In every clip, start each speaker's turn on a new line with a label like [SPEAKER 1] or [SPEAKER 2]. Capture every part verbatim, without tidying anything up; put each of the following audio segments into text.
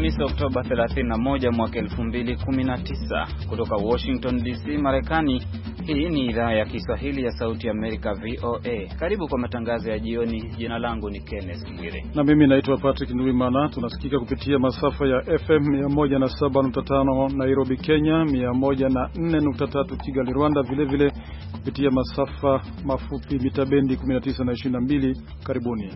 [SPEAKER 1] Alhamisi Oktoba thelathini na moja mwaka elfu mbili kumi na tisa. Kutoka Washington D C, Marekani. Hii ni idhaa ya Kiswahili ya Sauti ya Amerika V O A. Karibu kwa matangazo ya jioni. Jina langu ni Kenneth Mwire.
[SPEAKER 2] Na mimi naitwa Patrick Nduwimana. Tunasikika kupitia masafa ya F M mia moja na saba nukta tano Nairobi Kenya, mia moja na nne nukta tatu Kigali Rwanda, vile vile kupitia masafa mafupi mita bendi kumi na tisa na ishirini na mbili. Karibuni.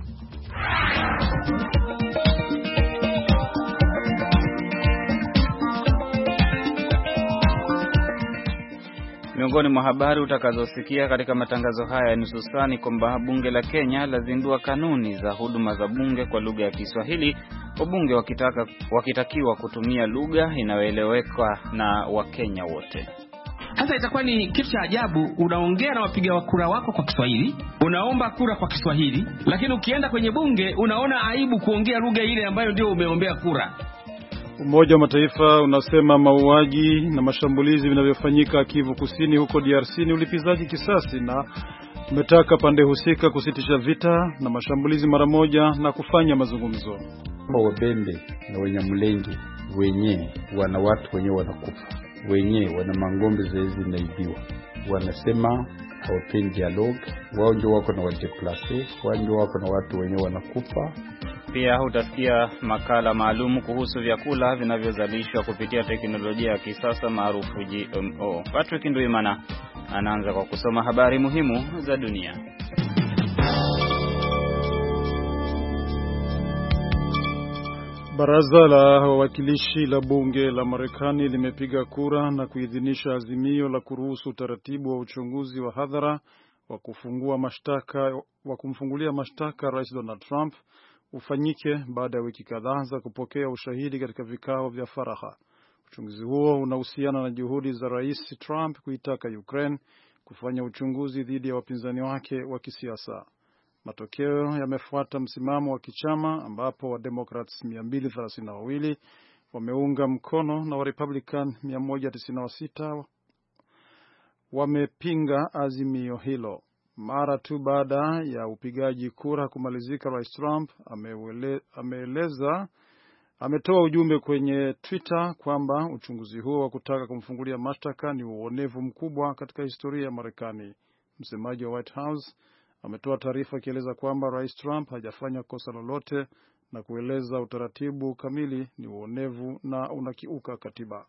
[SPEAKER 1] Miongoni mwa habari utakazosikia katika matangazo haya ya nusu saa ni kwamba bunge la Kenya lazindua kanuni za huduma za bunge kwa lugha ya Kiswahili, wabunge wakitaka wakitakiwa kutumia lugha inayoeleweka na Wakenya wote.
[SPEAKER 3] Sasa itakuwa ni kitu cha ajabu, unaongea na wapiga kura wako kwa Kiswahili, unaomba kura kwa Kiswahili, lakini ukienda kwenye bunge unaona aibu kuongea lugha ile ambayo ndio umeombea kura.
[SPEAKER 2] Umoja wa Mataifa unasema mauaji na mashambulizi vinavyofanyika Kivu Kusini huko D R C ni ulipizaji kisasi, na umetaka pande husika kusitisha vita na mashambulizi mara moja na kufanya mazungumzo.
[SPEAKER 4] Wabembe na Wanyamulenge wenye wana watu wenye wanakufa, wenye wana mangombe zaizi naibiwa, wanasema hawapendi dialogue. Wao ndio wako na wadeplace, wao ndio wako na watu wenye wanakufa.
[SPEAKER 1] Pia utasikia makala maalum kuhusu vyakula vinavyozalishwa kupitia teknolojia ya kisasa maarufu G M O. Patrick Nduwimana anaanza kwa kusoma habari muhimu za dunia.
[SPEAKER 2] Baraza la wawakilishi la bunge la Marekani limepiga kura na kuidhinisha azimio la kuruhusu utaratibu wa uchunguzi wa hadhara wa kufungua mashtaka wa kumfungulia mashtaka Rais Donald Trump ufanyike baada ya wiki kadhaa za kupokea ushahidi katika vikao vya faragha. Uchunguzi huo unahusiana na juhudi za Rais Trump kuitaka Ukraine kufanya uchunguzi dhidi ya wapinzani wake wa kisiasa. Matokeo yamefuata msimamo wa kichama ambapo wa Democrats mia mbili thelathini na wawili wameunga mkono na wa Republican mia moja tisini na sita wamepinga azimio hilo. Mara tu baada ya upigaji kura kumalizika, Rais Trump amewele, ameeleza ametoa ujumbe kwenye Twitter kwamba uchunguzi huo wa kutaka kumfungulia mashtaka ni uonevu mkubwa katika historia ya Marekani. Msemaji wa White House ametoa taarifa akieleza kwamba Rais Trump hajafanya kosa lolote na kueleza utaratibu kamili ni uonevu na unakiuka katiba.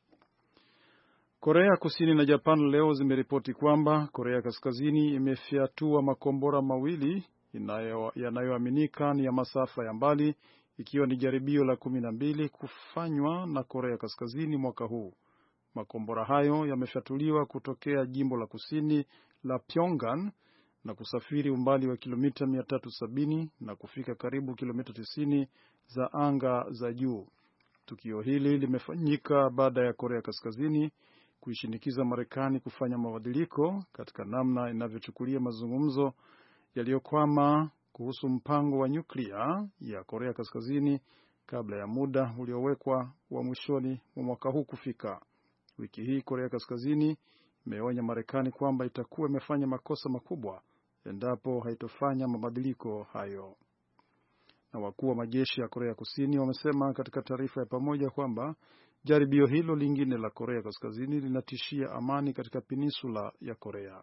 [SPEAKER 2] Korea Kusini na Japan leo zimeripoti kwamba Korea Kaskazini imefyatua makombora mawili yanayoaminika ni ya masafa ya mbali, ikiwa ni jaribio la kumi na mbili kufanywa na Korea Kaskazini mwaka huu. Makombora hayo yamefyatuliwa kutokea jimbo la kusini la Pyongan na kusafiri umbali wa kilomita mia tatu sabini na kufika karibu kilomita tisini za anga za juu. Tukio hili limefanyika baada ya Korea Kaskazini kuishinikiza Marekani kufanya mabadiliko katika namna inavyochukulia mazungumzo yaliyokwama kuhusu mpango wa nyuklia ya Korea Kaskazini kabla ya muda uliowekwa wa mwishoni mwa mwaka huu kufika. Wiki hii Korea Kaskazini imeonya Marekani kwamba itakuwa imefanya makosa makubwa endapo haitofanya mabadiliko hayo. Na wakuu wa majeshi ya Korea Kusini wamesema katika taarifa ya pamoja kwamba jaribio hilo lingine la Korea Kaskazini linatishia amani katika peninsula ya Korea.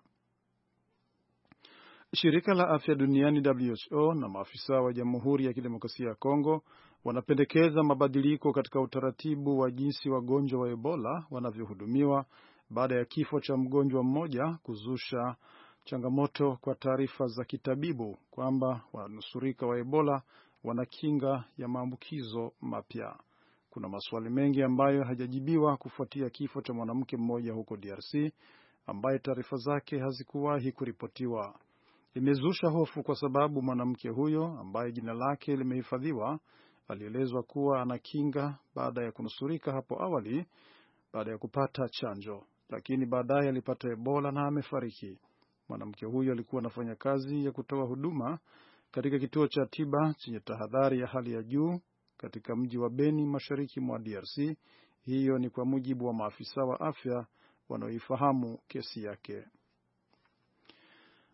[SPEAKER 2] Shirika la Afya Duniani W H O na maafisa wa Jamhuri ya Kidemokrasia ya Kongo wanapendekeza mabadiliko katika utaratibu wa jinsi wagonjwa wa Ebola wanavyohudumiwa baada ya kifo cha mgonjwa mmoja kuzusha changamoto kwa taarifa za kitabibu kwamba wanusurika wa Ebola wana kinga ya maambukizo mapya. Kuna maswali mengi ambayo hajajibiwa kufuatia kifo cha mwanamke mmoja huko D R C ambaye taarifa zake hazikuwahi kuripotiwa. Imezusha hofu kwa sababu mwanamke huyo ambaye jina lake limehifadhiwa alielezwa kuwa ana kinga baada ya kunusurika hapo awali baada ya kupata chanjo, lakini baadaye alipata Ebola na amefariki. Mwanamke huyo alikuwa anafanya kazi ya kutoa huduma katika kituo cha tiba chenye tahadhari ya hali ya juu katika mji wa Beni mashariki mwa D R C. Hiyo ni kwa mujibu wa maafisa wa afya wanaoifahamu kesi yake.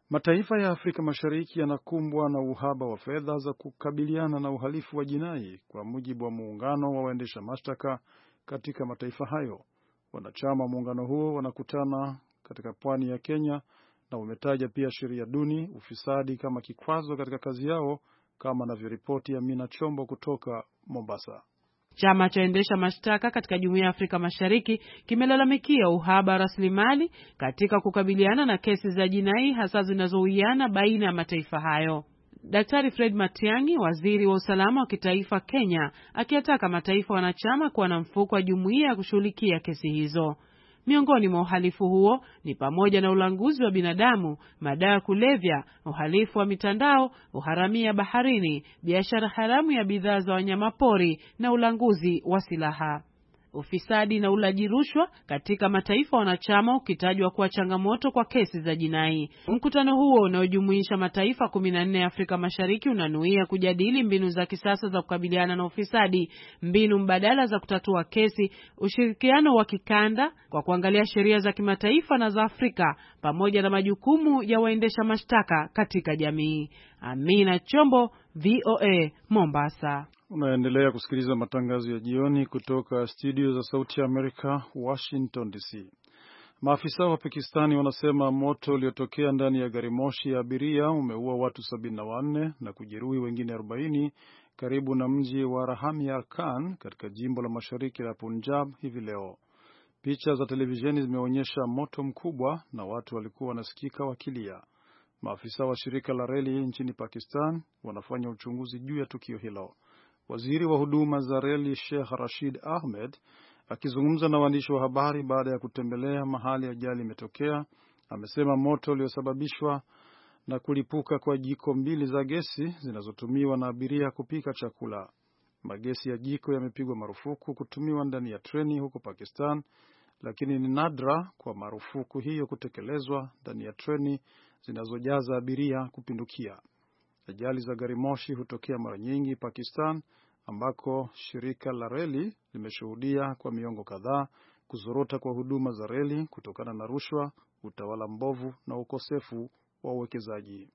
[SPEAKER 2] Mataifa ya Afrika Mashariki yanakumbwa na uhaba wa fedha za kukabiliana na uhalifu wa jinai, kwa mujibu wa muungano wa waendesha mashtaka katika mataifa hayo. Wanachama wa muungano huo wanakutana katika pwani ya Kenya na wametaja pia sheria duni, ufisadi kama kikwazo katika kazi yao, kama anavyoripoti Amina Chombo kutoka Mombasa.
[SPEAKER 5] Chama cha endesha mashtaka katika Jumuiya ya Afrika Mashariki kimelalamikia uhaba wa rasilimali katika kukabiliana na kesi za jinai, hasa zinazohusiana baina ya mataifa hayo. Daktari Fred Matiang'i, waziri wa usalama wa kitaifa Kenya, akiyataka mataifa wanachama kuwa na mfuko wa jumuiya ya kushughulikia kesi hizo. Miongoni mwa uhalifu huo ni pamoja na ulanguzi wa binadamu, madawa ya kulevya, uhalifu wa mitandao, uharamia baharini, biashara haramu ya bidhaa za wanyamapori na ulanguzi wa silaha. Ufisadi na ulaji rushwa katika mataifa wanachama ukitajwa kuwa changamoto kwa kesi za jinai. Mkutano huo unaojumuisha mataifa kumi na nne ya Afrika Mashariki unanuia kujadili mbinu za kisasa za kukabiliana na ufisadi, mbinu mbadala za kutatua kesi, ushirikiano wa kikanda kwa kuangalia sheria za kimataifa na za Afrika, pamoja na majukumu ya waendesha mashtaka katika jamii. Amina Chombo, V O A, Mombasa.
[SPEAKER 2] Unaendelea kusikiliza matangazo ya jioni kutoka studio za Sauti ya Amerika, Washington D C. Maafisa wa Pakistani wanasema moto uliotokea ndani ya gari moshi ya abiria umeua watu sabini na wanne na kujeruhi wengine arobaini karibu na mji wa Rahamia Khan katika jimbo la mashariki la Punjab hivi leo. Picha za televisheni zimeonyesha moto mkubwa na watu walikuwa wanasikika wakilia. Maafisa wa shirika la reli nchini Pakistan wanafanya uchunguzi juu ya tukio hilo. Waziri wa huduma za reli Sheikh Rashid Ahmed, akizungumza na waandishi wa habari baada ya kutembelea mahali ajali imetokea, amesema moto uliosababishwa na kulipuka kwa jiko mbili za gesi zinazotumiwa na abiria kupika chakula. Magesi ya jiko yamepigwa marufuku kutumiwa ndani ya treni huko Pakistan, lakini ni nadra kwa marufuku hiyo kutekelezwa ndani ya treni zinazojaza abiria kupindukia. Ajali za gari moshi hutokea mara nyingi Pakistan, ambako shirika la reli limeshuhudia kwa miongo kadhaa kuzorota kwa huduma za reli kutokana na rushwa, utawala mbovu na ukosefu wa uwekezaji.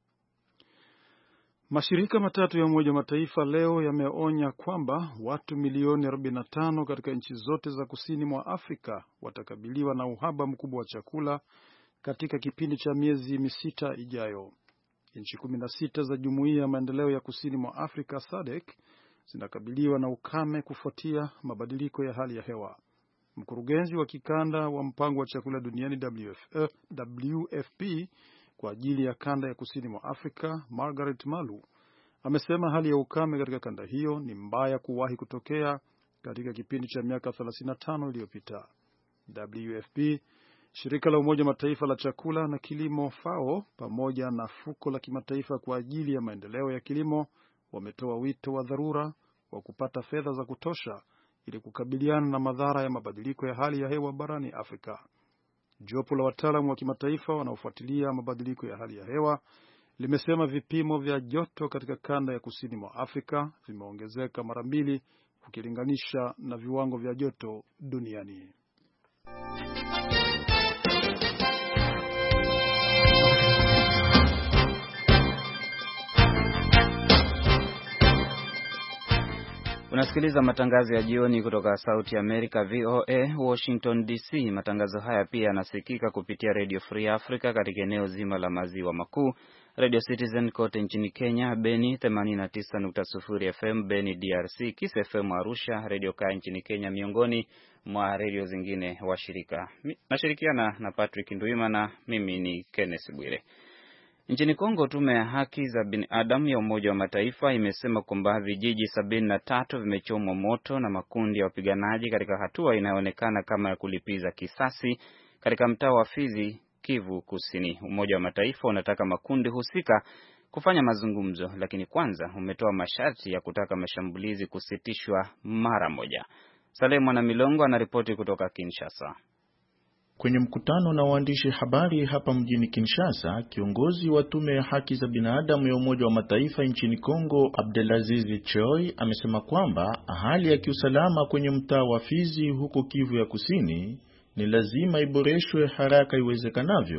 [SPEAKER 2] Mashirika matatu ya Umoja wa Mataifa leo yameonya kwamba watu milioni arobaini na tano katika nchi zote za kusini mwa Afrika watakabiliwa na uhaba mkubwa wa chakula katika kipindi cha miezi misita ijayo. Nchi kumi na sita za Jumuiya ya Maendeleo ya Kusini mwa Afrika S A D C zinakabiliwa na ukame kufuatia mabadiliko ya hali ya hewa. Mkurugenzi wa kikanda wa mpango wa chakula duniani W F P kwa ajili ya kanda ya kusini mwa Afrika, Margaret Malu, amesema hali ya ukame katika kanda hiyo ni mbaya kuwahi kutokea katika kipindi cha miaka thelathini na tano iliyopita. W F P, shirika la Umoja Mataifa la chakula na kilimo F A O, pamoja na fuko la kimataifa kwa ajili ya maendeleo ya kilimo wametoa wito wa dharura wa kupata fedha za kutosha ili kukabiliana na madhara ya mabadiliko ya hali ya hewa barani Afrika. Jopo la wataalamu wa kimataifa wanaofuatilia mabadiliko ya hali ya hewa limesema vipimo vya joto katika kanda ya kusini mwa Afrika vimeongezeka mara mbili ukilinganisha na viwango vya joto duniani.
[SPEAKER 1] Unasikiliza matangazo ya jioni kutoka Sauti Amerika V O A Washington D C. Matangazo haya pia yanasikika kupitia Radio Free Africa katika eneo zima la maziwa makuu, Radio Citizen kote nchini Kenya, Beni themanini na tisa nukta sifuri F M Beni D R C, Kiss F M Arusha, Radio Kaya nchini Kenya, miongoni mwa radio zingine washirika. Nashirikiana na Patrick Nduimana, mimi ni Kenneth Bwire. Nchini Kongo, tume ya haki za binadamu ya Umoja wa Mataifa imesema kwamba vijiji sabini na tatu vimechomwa moto na makundi ya wapiganaji katika hatua inayoonekana kama ya kulipiza kisasi katika mtaa wa Fizi, Kivu Kusini. Umoja wa Mataifa unataka makundi husika kufanya mazungumzo, lakini kwanza umetoa masharti ya kutaka mashambulizi kusitishwa mara moja. Salemu na Milongo anaripoti kutoka Kinshasa.
[SPEAKER 6] Kwenye mkutano na waandishi habari hapa mjini Kinshasa, kiongozi wa tume ya haki za binadamu ya Umoja wa Mataifa nchini Kongo, Abdelaziz Choi, amesema kwamba hali ya kiusalama kwenye mtaa wa Fizi huko Kivu ya Kusini ni lazima iboreshwe haraka iwezekanavyo.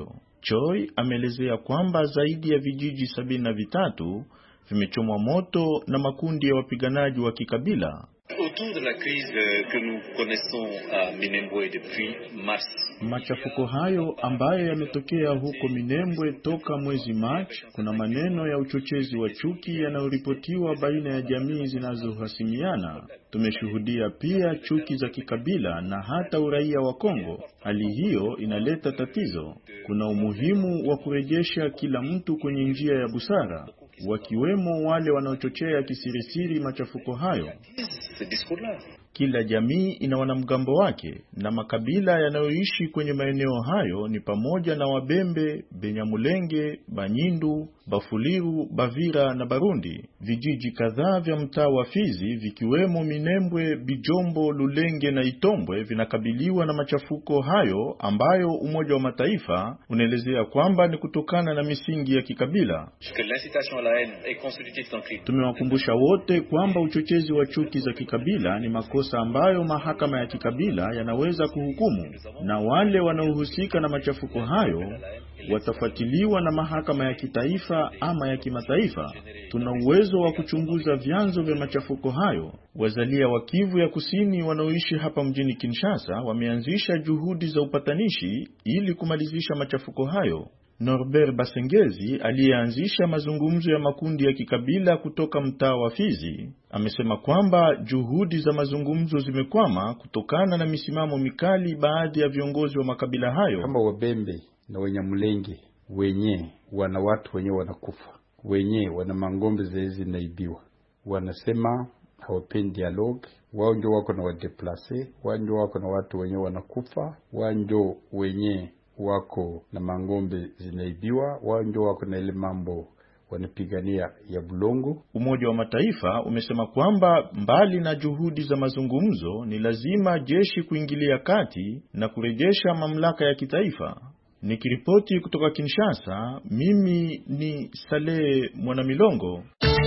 [SPEAKER 6] Choi ameelezea kwamba zaidi ya vijiji sabini na vitatu vimechomwa moto na makundi ya wapiganaji wa kikabila.
[SPEAKER 7] Autour de la crise que nous connaissons à Minembwe depuis mars.
[SPEAKER 6] Machafuko hayo ambayo yametokea huko Minembwe toka mwezi Machi, kuna maneno ya uchochezi wa chuki yanayoripotiwa baina ya jamii zinazohasimiana. Tumeshuhudia pia chuki za kikabila na hata uraia wa Kongo. Hali hiyo inaleta tatizo. Kuna umuhimu wa kurejesha kila mtu kwenye njia ya busara, wakiwemo wale wanaochochea kisirisiri machafuko hayo. Kila jamii ina wanamgambo wake, na makabila yanayoishi kwenye maeneo hayo ni pamoja na Wabembe, Benyamulenge, Banyindu, Bafuliru, Bavira na Barundi. Vijiji kadhaa vya mtaa wa Fizi vikiwemo Minembwe, Bijombo, Lulenge na Itombwe vinakabiliwa na machafuko hayo ambayo Umoja wa Mataifa unaelezea kwamba ni kutokana na misingi ya kikabila. Tumewakumbusha wote kwamba uchochezi wa chuki za kikabila ni makosa ambayo mahakama ya kikabila yanaweza kuhukumu, na wale wanaohusika na machafuko hayo watafuatiliwa na mahakama ya kitaifa ama ya kimataifa. Tuna uwezo wa kuchunguza vyanzo vya machafuko hayo. Wazalia wa Kivu ya Kusini wanaoishi hapa mjini Kinshasa wameanzisha juhudi za upatanishi ili kumalizisha machafuko hayo. Norbert Basengezi aliyeanzisha mazungumzo ya makundi ya kikabila kutoka mtaa wa Fizi amesema kwamba juhudi za mazungumzo zimekwama kutokana na misimamo mikali baadhi ya viongozi wa makabila hayo.
[SPEAKER 4] Kama Wabembe na Wenyamulenge wenye wana watu wenye wanakufa, wenye wana mangombe zezi naibiwa, wanasema hawapendi dialogue. Wao ndio wako na wadeplace, wao ndio wako na watu wenye wanakufa, wao ndio wenye wako na mangombe zinaibiwa, wao ndio wako na ile mambo wanapigania ya bulongo.
[SPEAKER 6] Umoja wa Mataifa umesema kwamba mbali na juhudi za mazungumzo ni lazima jeshi kuingilia kati na kurejesha mamlaka ya kitaifa. Nikiripoti kutoka Kinshasa, mimi ni Saleh Mwanamilongo.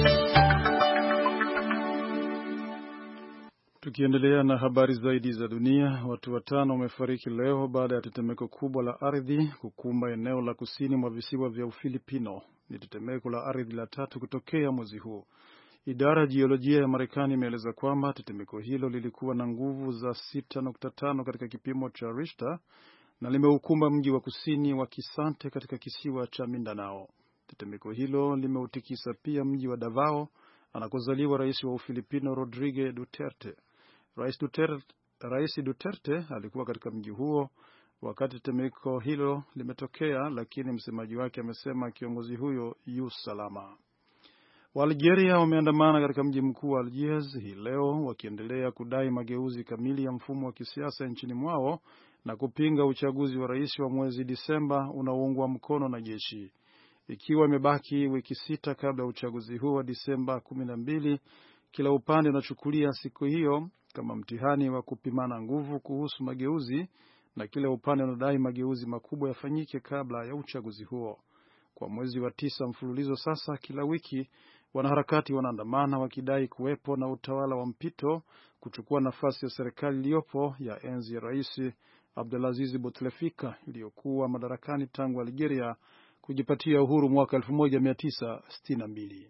[SPEAKER 2] Tukiendelea na habari zaidi za dunia, watu watano wamefariki leo baada ya tetemeko kubwa la ardhi kukumba eneo la kusini mwa visiwa vya Ufilipino. Ni tetemeko la ardhi la tatu kutokea mwezi huu. Idara ya jiolojia ya Marekani imeeleza kwamba tetemeko hilo lilikuwa na nguvu za sita nukta tano katika kipimo cha Richter na limeukumba mji wa kusini wa Kisante katika kisiwa cha Mindanao. Tetemeko hilo limeutikisa pia mji wa Davao anakozaliwa rais wa Ufilipino Rodrigo Duterte. Rais Duterte, Rais Duterte alikuwa katika mji huo wakati tetemeko hilo limetokea, lakini msemaji wake amesema kiongozi huyo yu salama. Waalgeria wameandamana katika mji mkuu wa Algiers hii leo wakiendelea kudai mageuzi kamili ya mfumo wa kisiasa nchini mwao na kupinga uchaguzi wa rais wa mwezi Disemba unaoungwa mkono na jeshi. Ikiwa imebaki wiki sita kabla ya uchaguzi huo wa Disemba kumi na mbili, kila upande unachukulia siku hiyo kama mtihani wa kupimana nguvu kuhusu mageuzi, na kila upande unadai mageuzi makubwa yafanyike kabla ya uchaguzi huo. Kwa mwezi wa tisa mfululizo sasa, kila wiki wanaharakati wanaandamana wakidai kuwepo na utawala wa mpito kuchukua nafasi ya serikali iliyopo ya enzi ya Rais Abdelaziz Bouteflika iliyokuwa madarakani tangu Algeria kujipatia uhuru mwaka elfu moja mia tisa sitini na mbili.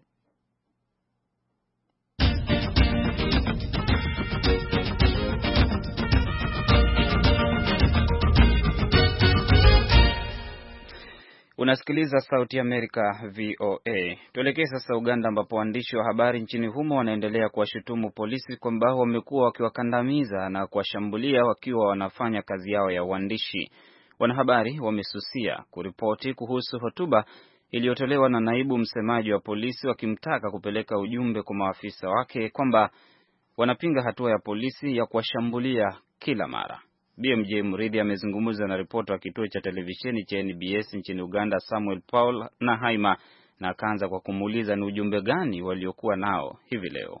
[SPEAKER 1] Unasikiliza Sauti ya Amerika V O A. Tuelekee sasa Uganda ambapo waandishi wa habari nchini humo wanaendelea kuwashutumu polisi kwamba wamekuwa wakiwakandamiza na kuwashambulia wakiwa wanafanya kazi yao ya uandishi. Wanahabari wamesusia kuripoti kuhusu hotuba iliyotolewa na naibu msemaji wa polisi wakimtaka kupeleka ujumbe kwa maafisa wake kwamba wanapinga hatua ya polisi ya kuwashambulia kila mara. B M J Muridi amezungumza na ripota wa kituo cha televisheni cha N B S nchini Uganda Samuel Paul na Haima, na akaanza kwa kumuuliza ni ujumbe gani waliokuwa nao hivi leo.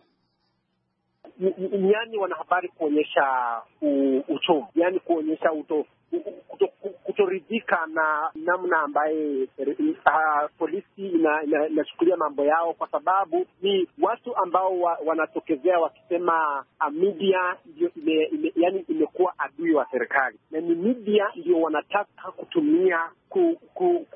[SPEAKER 8] Yani wanahabari kuonyesha uchovu, yani kuonyesha uto kutoridhika na namna ambaye uh, polisi inachukulia ina, mambo yao, kwa sababu ni watu ambao wa, wanatokezea wakisema uh, media ndio ime, ime, yani imekuwa adui wa serikali, na ni media ndio wanataka kutumia ku, ku,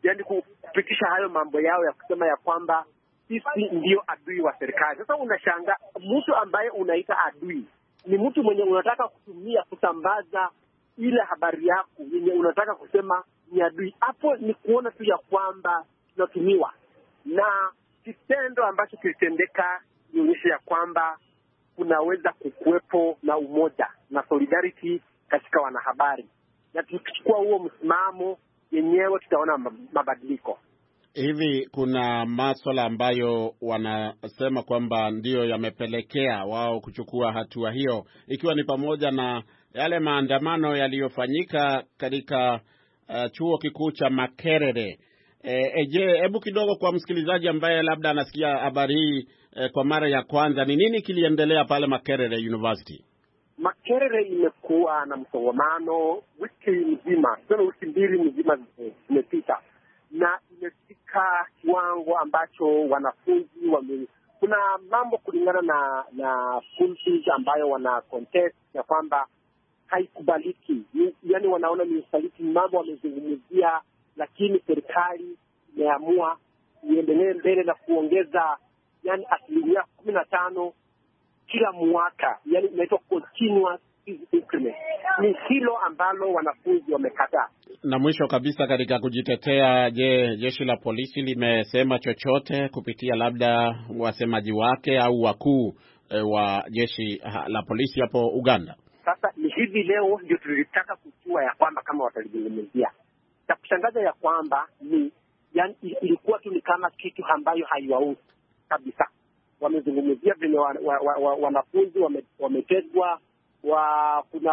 [SPEAKER 8] yani kupitisha hayo mambo yao ya kusema ya kwamba sisi ndio adui wa serikali. Sasa unashanga mtu ambaye unaita adui ni mtu mwenye unataka kutumia kusambaza ile habari yako yenye unataka kusema ni adui. Hapo ni kuona tu ya kwamba tunatumiwa, na kitendo ambacho kilitendeka nionyesha ya kwamba kunaweza kukuwepo na umoja na solidarity katika wanahabari, na tukichukua huo msimamo yenyewe tutaona mabadiliko.
[SPEAKER 9] Hivi kuna masuala ambayo wanasema kwamba ndiyo yamepelekea wao kuchukua hatua hiyo, ikiwa ni pamoja na yale maandamano yaliyofanyika katika uh, chuo kikuu cha Makerere. E, je, hebu kidogo kwa msikilizaji ambaye labda anasikia habari hii e, kwa mara ya kwanza, ni nini kiliendelea pale Makerere University?
[SPEAKER 8] Makerere imekuwa na msongamano wiki nzima, sio wiki mbili nzima zimepita, na imefika kiwango ambacho wanafunzi wame, kuna mambo kulingana na na school fees ambayo wana contest ya kwamba haikubaliki, yaani wanaona ni usaliti, mambo wamezungumzia, lakini serikali imeamua iendelee mbele na kuongeza yani asilimia kumi na tano kila mwaka, yani inaitwa continuous increment. Ni hilo ambalo wanafunzi wamekataa.
[SPEAKER 9] Na mwisho kabisa, katika kujitetea, je, jeshi la polisi limesema chochote kupitia labda wasemaji wake au wakuu e, wa jeshi la polisi hapo Uganda?
[SPEAKER 8] Sasa ni hivi leo ndio tulitaka kujua ya kwamba kama watalizungumzia. Na kushangaza ya kwamba ni yani ilikuwa tu ni kama kitu ambayo haiwahusu kabisa. Wamezungumzia vile wanafunzi wa, wa, wa wametegwa, wa kuna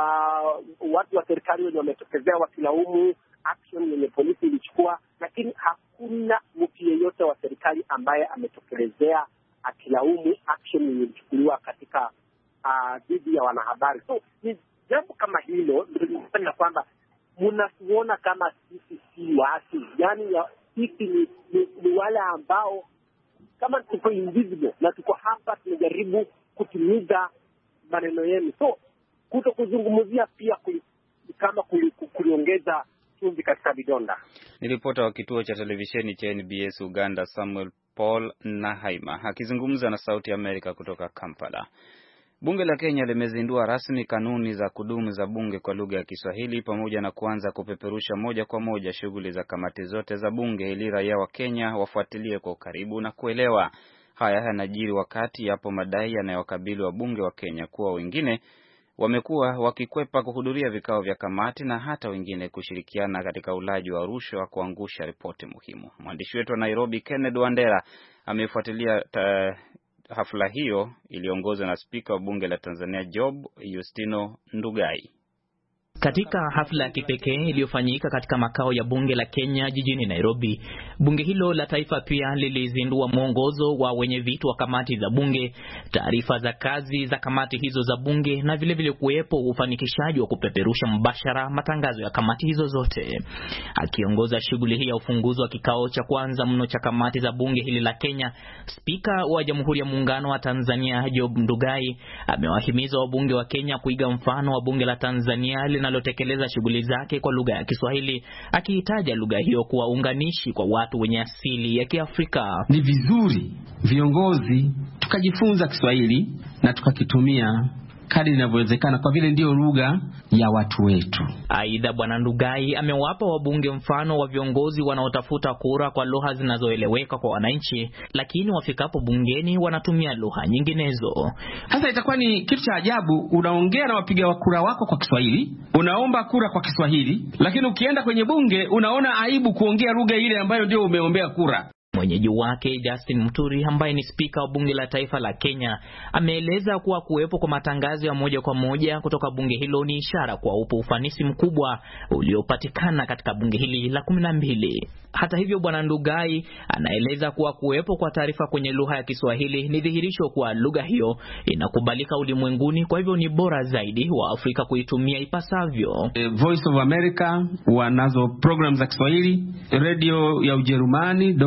[SPEAKER 8] watu wa serikali wenye wametokezea wakilaumu action yenye polisi ilichukua, lakini hakuna mtu yeyote wa serikali ambaye ametokelezea akilaumu action yenye ilichukuliwa katika dhidi uh, ya wanahabari. So ni jambo kama hilo ndio linafanya kwamba mnatuona kama sisi si watu, yani sisi ni, ni, ni wale ambao kama tuko invisible na tuko hapa tunajaribu kutimiza maneno yenu. So kuto kuzungumzia pia kuli, kama kuli, kuliongeza chumvi katika vidonda.
[SPEAKER 1] Ni ripota wa kituo cha televisheni cha N B S Uganda Samuel Paul Nahaima akizungumza na Sauti ya Amerika kutoka Kampala. Bunge la Kenya limezindua rasmi kanuni za kudumu za bunge kwa lugha ya Kiswahili pamoja na kuanza kupeperusha moja kwa moja shughuli za kamati zote za bunge ili raia wa Kenya wafuatilie kwa ukaribu na kuelewa. Haya yanajiri wakati yapo madai yanayowakabili wabunge wa Kenya kuwa wengine wamekuwa wakikwepa kuhudhuria vikao vya kamati na hata wengine kushirikiana katika ulaji wa rushwa kuangusha ripoti muhimu. Mwandishi wetu wa Nairobi Kenneth Wandera amefuatilia hafla hiyo iliongozwa na spika wa bunge la Tanzania Job Yustino Ndugai.
[SPEAKER 10] Katika hafla ya kipekee iliyofanyika katika makao ya bunge la Kenya jijini Nairobi, bunge hilo la taifa pia lilizindua mwongozo wa wenye viti wa kamati za bunge, taarifa za kazi za kamati hizo za bunge na vile vile kuwepo ufanikishaji wa kupeperusha mbashara matangazo ya kamati hizo zote. Akiongoza shughuli hii ya ufunguzi wa kikao cha kwanza mno cha kamati za bunge hili la Kenya, spika wa Jamhuri ya Muungano wa Tanzania Job Ndugai amewahimiza wabunge wa Kenya kuiga mfano wa bunge la Tanzania linalotekeleza shughuli zake kwa lugha ya Kiswahili, akiitaja lugha hiyo kuwa unganishi kwa watu wenye asili ya Kiafrika.
[SPEAKER 3] Ni vizuri viongozi tukajifunza Kiswahili na tukakitumia kadri inavyowezekana kwa vile ndio lugha ya watu wetu.
[SPEAKER 10] Aidha, Bwana Ndugai amewapa wabunge mfano wa viongozi wanaotafuta kura kwa lugha zinazoeleweka kwa wananchi, lakini wafikapo bungeni wanatumia lugha nyinginezo.
[SPEAKER 3] Sasa itakuwa ni kitu cha ajabu, unaongea na wapiga kura wako kwa Kiswahili, unaomba kura kwa Kiswahili, lakini ukienda kwenye bunge unaona aibu kuongea lugha ile ambayo ndio umeombea kura.
[SPEAKER 10] Mwenyeji wake Justin Muturi ambaye ni spika wa bunge la taifa la Kenya ameeleza kuwa kuwepo kwa matangazo ya moja kwa moja kutoka bunge hilo ni ishara kwa upo ufanisi mkubwa uliopatikana katika bunge hili la kumi na mbili. Hata hivyo, Bwana Ndugai anaeleza kuwa kuwepo kwa taarifa kwenye lugha ya Kiswahili ni dhihirisho kwa lugha hiyo inakubalika ulimwenguni, kwa hivyo ni bora zaidi wa Afrika kuitumia ipasavyo.
[SPEAKER 3] Voice of America wanazo programs za Kiswahili, radio ya Ujerumani Deutsche Welle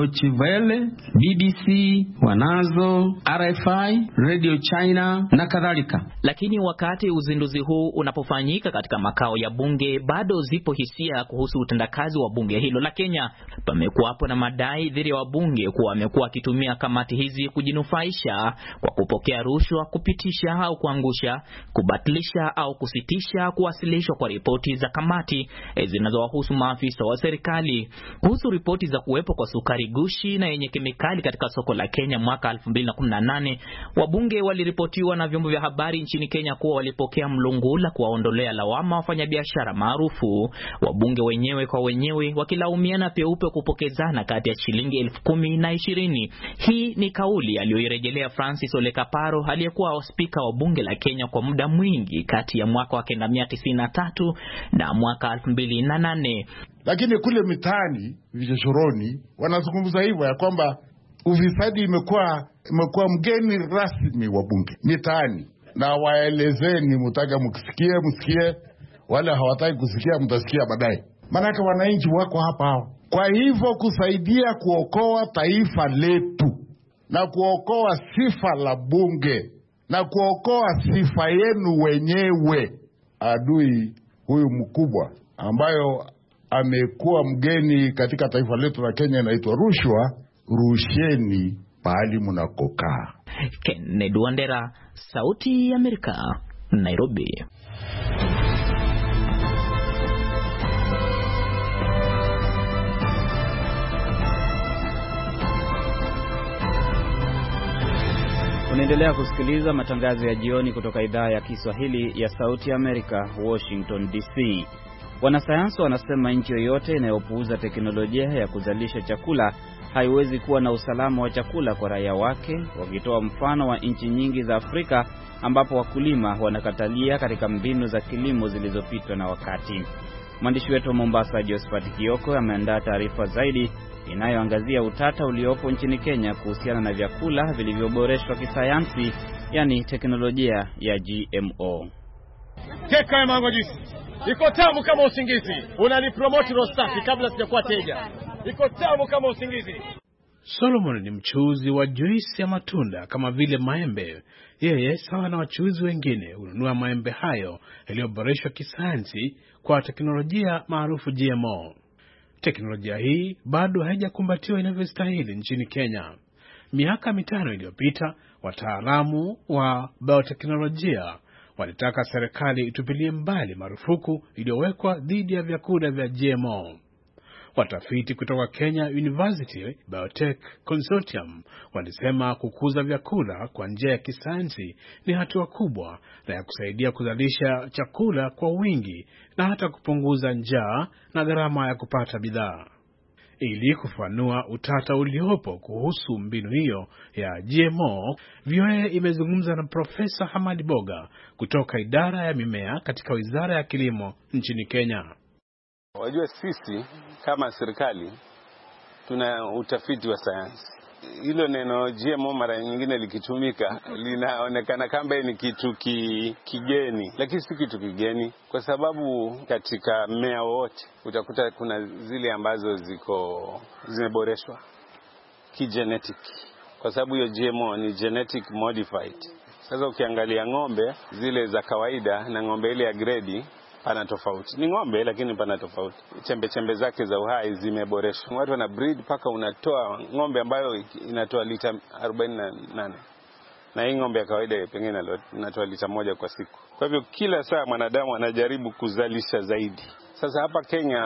[SPEAKER 3] Wele, B B C, wanazo, R F I, Radio China na kadhalika.
[SPEAKER 10] Lakini wakati uzinduzi huu unapofanyika katika makao ya bunge, bado zipo hisia kuhusu utendakazi wa bunge hilo la Kenya. Pamekuwapo na madai dhidi ya wabunge kuwa wamekuwa wakitumia kamati hizi kujinufaisha kwa kupokea rushwa, kupitisha au kuangusha, kubatilisha au kusitisha kuwasilishwa kwa ripoti za kamati zinazowahusu maafisa wa serikali. Kuhusu ripoti za kuwepo kwa sukari gushi na yenye kemikali katika soko la Kenya mwaka elfu mbili na kumi na nane, wabunge waliripotiwa na vyombo vya habari nchini Kenya kuwa walipokea mlungula kuwaondolea lawama wafanyabiashara maarufu. Wabunge wenyewe kwa wenyewe wakilaumiana peupe kupokezana kati ya shilingi elfu kumi na ishirini. Hii ni kauli aliyoirejelea Francis Ole Kaparo, aliyekuwa spika wa bunge la Kenya kwa muda mwingi kati ya mwaka wa kenda mia tisini na tatu na mwaka elfu mbili na nane.
[SPEAKER 11] Lakini kule mitaani, vichochoroni, wanazungumza hivyo ya kwamba ufisadi imekuwa imekuwa mgeni rasmi wa bunge mitaani. Na waelezeni, mtaka mkisikie msikie, wala hawataki kusikia mtasikia baadaye. Maana wananchi wako hapa hao. Kwa hivyo kusaidia kuokoa taifa letu na kuokoa sifa la bunge na kuokoa sifa yenu wenyewe, adui huyu mkubwa ambayo amekuwa mgeni katika taifa letu la Kenya inaitwa rushwa, rusheni pahali mnakokaa.
[SPEAKER 10] Kennedy Wandera, Sauti ya Amerika, Nairobi.
[SPEAKER 1] Unaendelea kusikiliza matangazo ya jioni kutoka idhaa ya Kiswahili ya Sauti ya Amerika, Washington D C. Wanasayansi wanasema nchi yoyote inayopuuza teknolojia ya kuzalisha chakula haiwezi kuwa na usalama wa chakula kwa raia wake, wakitoa mfano wa nchi nyingi za Afrika ambapo wakulima wanakatalia katika mbinu za kilimo zilizopitwa na wakati. Mwandishi wetu wa Mombasa, Josephat Kioko, ameandaa taarifa zaidi inayoangazia utata uliopo nchini Kenya kuhusiana na vyakula vilivyoboreshwa kisayansi, yani teknolojia ya G M O.
[SPEAKER 12] Keka ya mango juice iko tamu kama usingizi. Unanipromote Rostafi kabla sijakuwa teja. Iko tamu kama usingizi.
[SPEAKER 13] Solomon ni mchuuzi wa juisi ya matunda kama vile maembe. Yeye sawa na wachuuzi wengine hununua maembe hayo yaliyoboreshwa kisayansi kwa teknolojia maarufu G M O. Teknolojia hii bado haijakumbatiwa inavyostahili nchini Kenya. Miaka mitano iliyopita, wataalamu wa bioteknolojia walitaka serikali itupilie mbali marufuku iliyowekwa dhidi ya vyakula vya G M O. Watafiti kutoka Kenya University Biotech Consortium walisema kukuza vyakula kwa njia ya kisayansi ni hatua kubwa na ya kusaidia kuzalisha chakula kwa wingi na hata kupunguza njaa na gharama ya kupata bidhaa. Ili kufanua utata uliopo kuhusu mbinu hiyo ya G M O, V O A imezungumza na Profesa Hamadi Boga kutoka idara ya mimea katika Wizara ya Kilimo nchini Kenya.
[SPEAKER 14] Wajua sisi kama serikali tuna utafiti wa sayansi. Hilo neno G M O mara nyingine likitumika linaonekana kama ni kitu ki, kigeni, lakini si kitu kigeni, kwa sababu katika mmea wote utakuta kuna zile ambazo ziko zimeboreshwa kigenetic, kwa sababu hiyo G M O ni genetic modified. Sasa ukiangalia ng'ombe zile za kawaida na ng'ombe ile ya grade, pana tofauti. Ni ng'ombe lakini pana tofauti. Chembe chembe zake za uhai zimeboreshwa. Watu wana breed paka unatoa ng'ombe ambayo inatoa lita arobaini na nane. Na hii ng'ombe ya kawaida pengine inatoa lita moja kwa siku. Kwa hivyo kila saa mwanadamu anajaribu kuzalisha zaidi. Sasa hapa Kenya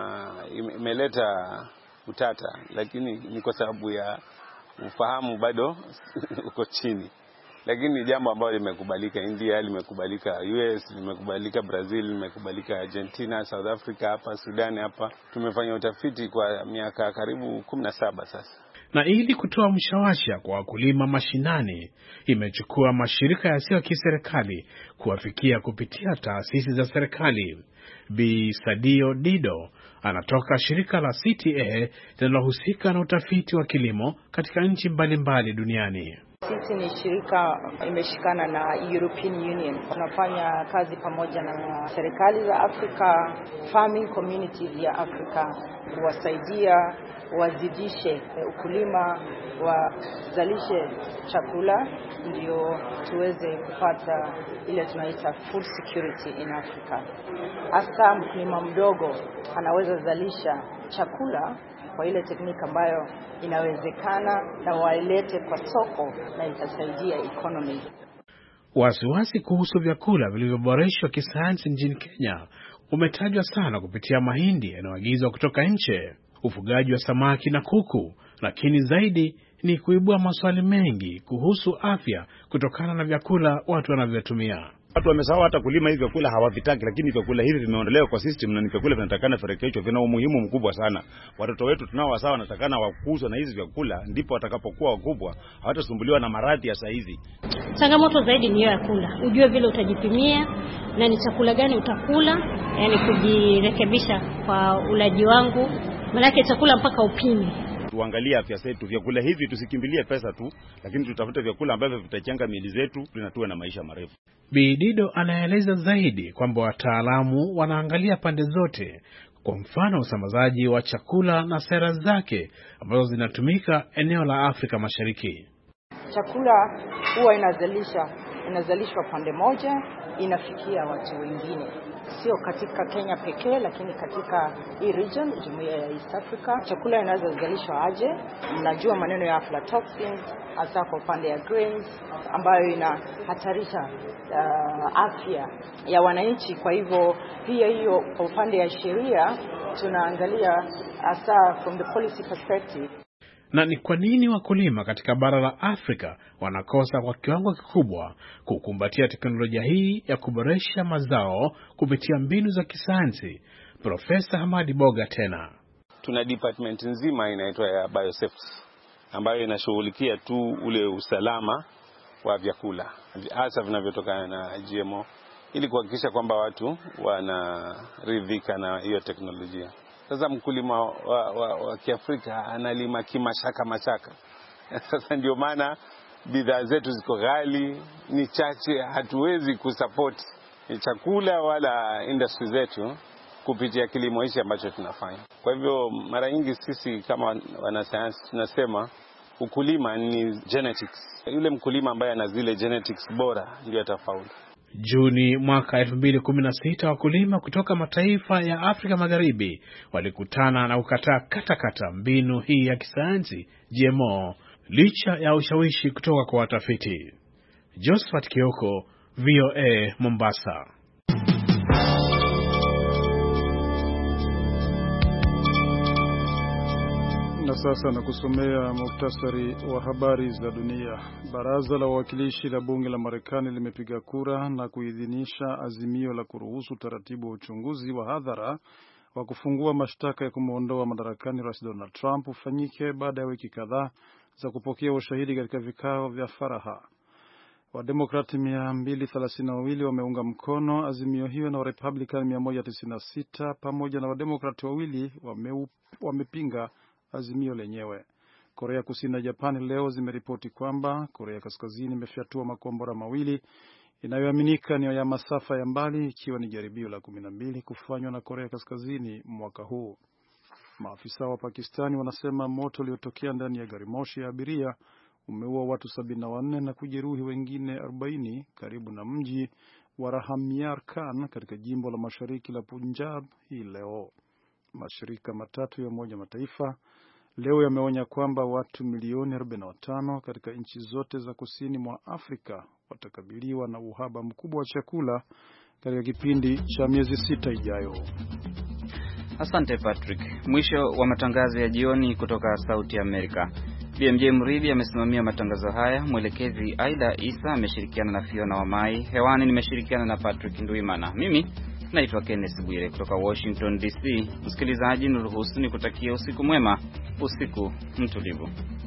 [SPEAKER 14] imeleta utata, lakini ni kwa sababu ya ufahamu bado uko chini. Lakini ni jambo ambalo limekubalika. India limekubalika, U S limekubalika, Brazil limekubalika, Argentina, South Africa, hapa Sudan hapa. Tumefanya utafiti kwa miaka karibu kumi na saba sasa.
[SPEAKER 13] Na ili kutoa mshawasha kwa wakulima mashinani, imechukua mashirika yasiyo kiserikali kuwafikia kupitia taasisi za serikali. Bi Sadio Dido anatoka shirika la C T A linalohusika na utafiti wa kilimo katika nchi mbalimbali duniani.
[SPEAKER 15] Sisi ni shirika imeshikana na European Union. Tunafanya kazi pamoja na serikali za Afrika, farming communities ya Afrika, kuwasaidia wazidishe ukulima, wazalishe chakula, ndio tuweze kupata ile tunaita food security in Africa. Hasa mkulima mdogo anaweza zalisha chakula kwa ile teknika ambayo inawezekana na wailete kwa soko na itasaidia economy.
[SPEAKER 13] Wasiwasi kuhusu vyakula vilivyoboreshwa kisayansi nchini Kenya umetajwa sana kupitia mahindi yanayoagizwa kutoka nje, ufugaji wa samaki na kuku, lakini zaidi ni kuibua maswali mengi kuhusu afya kutokana na vyakula watu wanavyotumia.
[SPEAKER 16] Watu wamesahau hata kulima hivi vyakula hawavitaki, lakini vyakula hivi vimeondolewa kwa system na ni vyakula vinatakana virekebishwe, vina umuhimu mkubwa sana. Watoto wetu tunao wasawa wanatakana wakuzwe na hizi vyakula, ndipo watakapokuwa wakubwa hawatasumbuliwa na maradhi ya saa hizi.
[SPEAKER 17] Changamoto zaidi ni ya kula. Ujue vile utajipimia na ni chakula gani utakula, yani kujirekebisha kwa ulaji wangu. Maana chakula mpaka upime.
[SPEAKER 16] Tuangalie afya zetu, vyakula hivi tusikimbilie pesa tu, lakini tutafute vyakula ambavyo vitachenga miili zetu na tuwe na maisha marefu.
[SPEAKER 13] Bidido anaeleza zaidi kwamba wataalamu wanaangalia pande zote, kwa mfano usambazaji wa chakula na sera zake ambazo zinatumika eneo la Afrika Mashariki.
[SPEAKER 15] Chakula huwa inazalisha inazalishwa pande moja, inafikia watu wengine. Sio katika Kenya pekee, lakini katika hii region, jumuiya ya East Africa. Chakula inazozalishwa aje? Mnajua maneno ya aflatoxins, hasa kwa upande ya grains, ambayo inahatarisha uh, afya ya wananchi. Kwa hivyo pia hiyo kwa upande ya sheria tunaangalia hasa from the policy perspective.
[SPEAKER 13] Na ni kwa nini wakulima katika bara la Afrika wanakosa kwa kiwango kikubwa kukumbatia teknolojia hii ya kuboresha mazao kupitia mbinu za kisayansi? Profesa Hamadi Boga tena.
[SPEAKER 14] Tuna department nzima inaitwa ya biosafety ambayo inashughulikia tu ule usalama wa vyakula hasa vinavyotokana na G M O ili kuhakikisha kwamba watu wanaridhika na hiyo teknolojia. Sasa mkulima wa, wa, wa Kiafrika analima kimashaka mashaka. Sasa ndio maana bidhaa zetu ziko ghali, ni chache, hatuwezi kusupport chakula wala industry zetu kupitia kilimo hichi ambacho tunafanya. Kwa hivyo mara nyingi sisi kama wanasayansi tunasema ukulima ni genetics. Yule mkulima ambaye ana zile genetics bora ndio atafaulu.
[SPEAKER 13] Juni mwaka elfu mbili kumi na sita wakulima kutoka mataifa ya Afrika Magharibi walikutana na kukataa katakata mbinu hii ya kisayansi G M O licha ya ushawishi kutoka kwa watafiti. Josephat Kioko, V O A, Mombasa.
[SPEAKER 2] Na sasa na kusomea muktasari wa habari za dunia. Baraza la wawakilishi la bunge la Marekani limepiga kura na kuidhinisha azimio la kuruhusu taratibu wa uchunguzi wa hadhara wa kufungua mashtaka ya kumuondoa madarakani Rais Donald Trump ufanyike baada ya wiki kadhaa za kupokea ushahidi katika vikao vya faragha. Wademokrati mia mbili thelathini na wawili wameunga mkono azimio hiyo na Warepublican mia moja tisini na sita pamoja na Wademokrati wawili wame, wamepinga azimio lenyewe. Korea Kusini na Japan leo zimeripoti kwamba Korea Kaskazini imefyatua makombora mawili inayoaminika ni ya masafa ya mbali, ikiwa ni jaribio la kumi na mbili kufanywa na Korea Kaskazini mwaka huu. Maafisa wa Pakistani wanasema moto uliotokea ndani ya gari moshi ya abiria umeua watu sabini na wanne na kujeruhi wengine arobaini karibu na mji wa Rahmyar Khan katika jimbo la mashariki la Punjab hii leo. Mashirika matatu ya Umoja Mataifa leo yameonya kwamba watu milioni arobaini na tano katika nchi zote za kusini mwa Afrika watakabiliwa na uhaba mkubwa wa chakula katika kipindi cha miezi sita ijayo.
[SPEAKER 1] Asante Patrick. Mwisho wa matangazo ya jioni kutoka Sauti Amerika. B M J Mridhi amesimamia matangazo haya, mwelekezi Aida Isa ameshirikiana na Fiona Wamai. Hewani nimeshirikiana na Patrick Nduimana. Mimi naitwa Kenneth Bwire kutoka Washington D C. Msikilizaji, niruhusu nikutakie usiku mwema, usiku mtulivu.